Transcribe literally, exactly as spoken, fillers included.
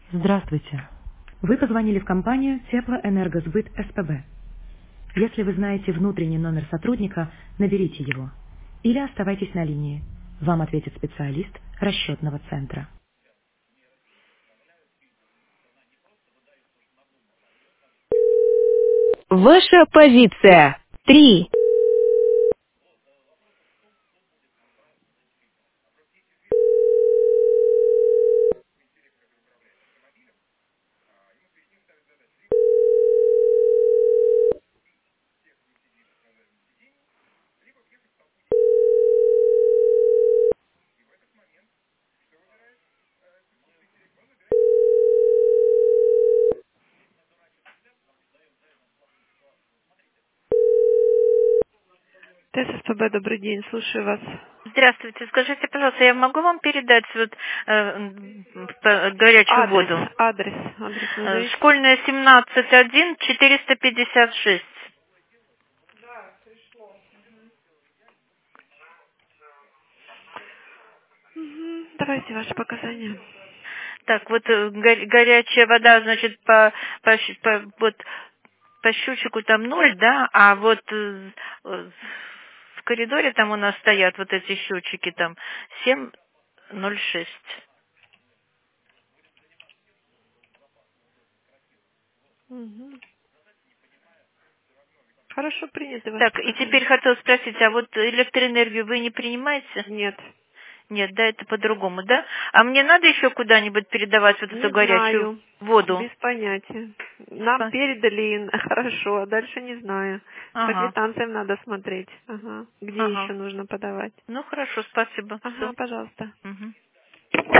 Здравствуйте. Вы позвонили в компанию Теплоэнергосбыт СПБ. Если вы знаете внутренний номер сотрудника, наберите его. Или оставайтесь на линии. Вам ответит специалист расчетного центра. Ваша позиция. Три. ТССПБ, добрый день, слушаю вас. Здравствуйте. Скажите, пожалуйста, я могу вам передать вот э, м, п- горячую Адрес, воду? адрес, адрес Э, назовите. Школьная семнадцать один четыреста пятьдесят шесть. Мгм, давайте ваши показания. Так, вот э, го- горячая вода, значит, по, по, щ- по- вот по счетчику там ноль, да, а вот э, э, в коридоре там у нас стоят вот эти счетчики там семь ноль шесть. Мгм. Хорошо, приняты ваши Так, и теперь показания. хотел спросить, а вот электроэнергию вы не принимаете? Нет, Нет, да, это по-другому, да? А мне надо еще куда-нибудь передавать вот эту не горячую знаю, воду? без понятия. Нам Спа- передали хорошо, а дальше не знаю. По Ага, квитанциям надо смотреть. Ага. Где еще ага. нужно подавать? Ну хорошо, спасибо. Ага, Все. пожалуйста.